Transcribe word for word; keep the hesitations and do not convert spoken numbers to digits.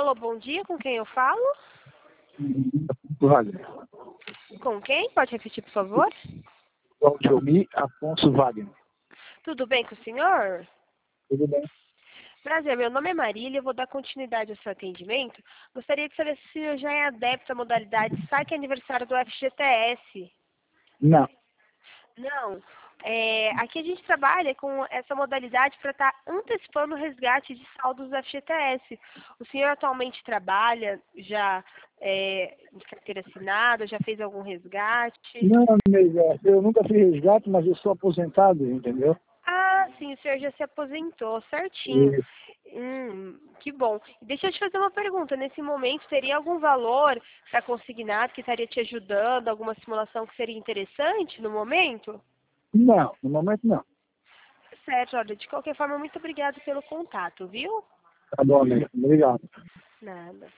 Alô, bom dia, com quem eu falo? Wagner. Com quem? Pode repetir, por favor? Claudiomi Afonso Wagner. Tudo bem com o senhor? Tudo bem? Prazer, meu nome é Marília, eu vou dar continuidade ao seu atendimento. Gostaria de saber se o senhor já é adepto à modalidade Saque Aniversário do F G T S. Não. Não. É, aqui a gente trabalha com essa modalidade para estar antecipando o resgate de saldos do F G T S. O senhor atualmente trabalha já é, de carteira assinada, já fez algum resgate? Não, nega, eu nunca fiz resgate, mas eu sou aposentado, entendeu? Ah, sim, o senhor já se aposentou, certinho. E, Hum, que bom. Deixa eu te fazer uma pergunta. Nesse momento, teria algum valor para consignado que estaria te ajudando, alguma simulação que seria interessante no momento? não, no momento não. Certo, olha, de qualquer forma, muito obrigada pelo contato, viu? Tá bom, nega. Obrigado. Nada.